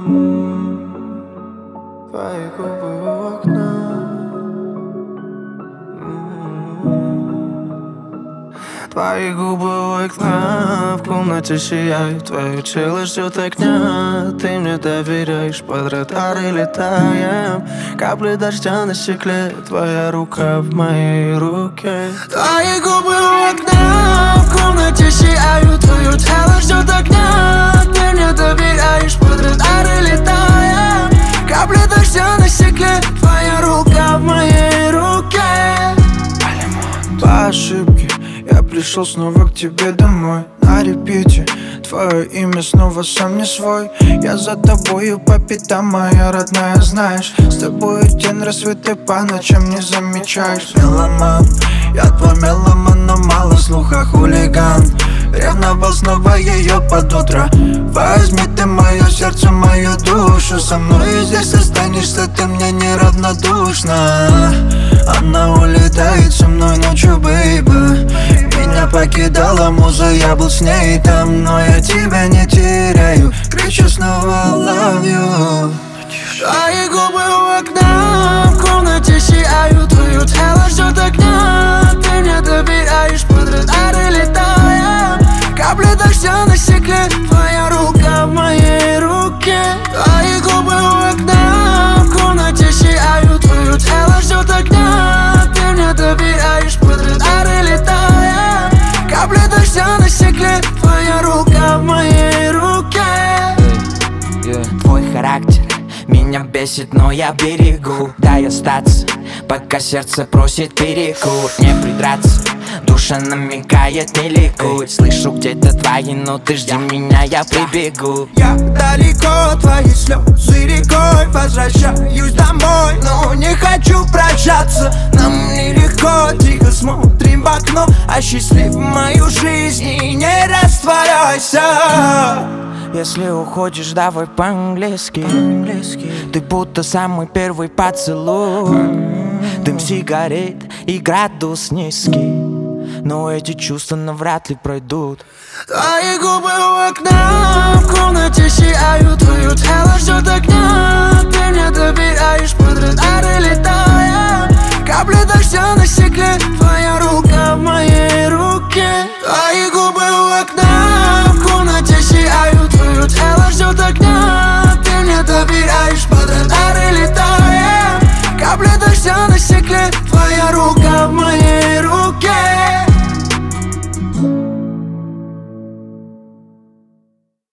Твои губы у окна. Твои губы у окна, в комнате сияют. Твое тело ждет огня. Ты мне доверяешь, под радары летаем. Капли дождя на стекле, твоя рука в моей руке. Твои губы у окна, в комнате сияют. Твое тело ждет огня. Ты мне доверяешь, под радары летаем. Капли дождя на стекле, твоя рука в моей руке. По ошибке я пришел снова к тебе домой. На репите твое имя снова сам не свой. Я за тобою по пятам, моя родная, знаешь. С тобой день рассвет и по ночам не замечаешь. Меломан, я твой меломан, но мало слуха, хулиган. Ревновал снова ее под утро. Возьми ты мое сердце, мою душу. Со мной здесь останешься, ты мне неравнодушна. Она улетает со мной ночью, бейби. Меня покидала муза, я был с ней там. Но я тебя не теряю, кричу снова love you. Твои губы у окна, в комнате сияют. Твое тело ждет огня. Ты мне доверяешь, под радары летаем. Капли дождя на стекле, твоя рука в моей руке. Твои губы у окна, в комнате сияют. Твое тело ждет огня. Ты мне доверяешь, под радары летаем. Капли дождя на стекле, твоя рука в моей руке. Твой характер меня бесит, но я берегу. Дай остаться, пока сердце просит перекур. Не придраться, душа намекает, не ликует. Слышу где-то твои ноты, жди меня, я прибегу. Я далеко, твои слезы рекой. Возвращаюсь домой, но не хочу прощаться. Нам нелегко, тихо смотрим в окно. Осчастливь мою жизнь и не растворяйся. Если уходишь, давай по-английски. Ты будто самый первый поцелуй. Дым сигарет и градус низкий, но эти чувства навряд ли пройдут. Твои губы у окна, в комнате сияют. Твое тело ждет огня. Ты мне доверяешь, под радары летаем. Капли дождя на стекле, твоя рука в моей руке. Твои губы у окна, в комнате сияют. Твое тело ждет огня. Ты мне доверяешь, под радары летаем. Капли дождя на стекле, твоя рука